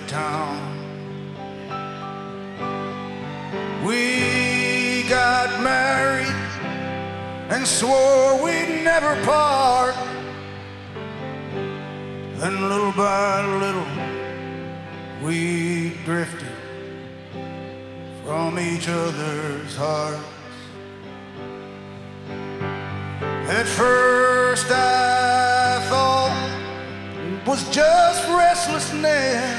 town. We got married and swore we'd never part. Then little by little we drifted from each other's hearts. At first I thought it was just restlessness,